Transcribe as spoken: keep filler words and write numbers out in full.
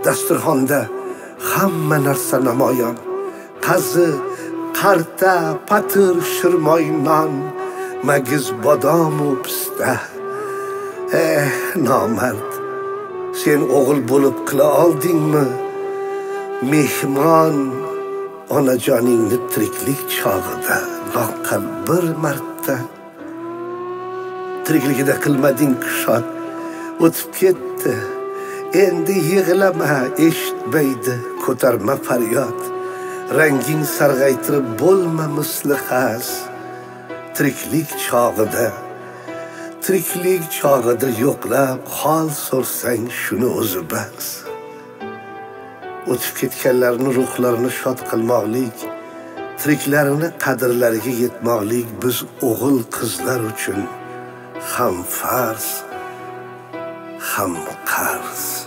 dasturxonda hamma narsa namoyon. Qazi, qarta, patir, shirmoy non, magiz, bodom u pista. Eh, nomard, sen o'g'il bo'lib qila oldingmi? Mehmon onajoningni tiriklik chog'ida loqqal bir marta. Tirikligida qilmading kushod, o'tib ketdi. Endi yig'lama, eshitmaydi ko'tarma faryod. Ranging sarg'aytirib bo'lma misli xas. Tiriklik chog'ida, tiriklik chog'ida yo'qlab hol so'rsang shuni o'zi bas. O'tib ketganlarni ruhlarini shod qilmoqlik, tiriklarini qadrlariga yetmoqlik biz o'g'il qizlar uchun ham farz, ham qarz.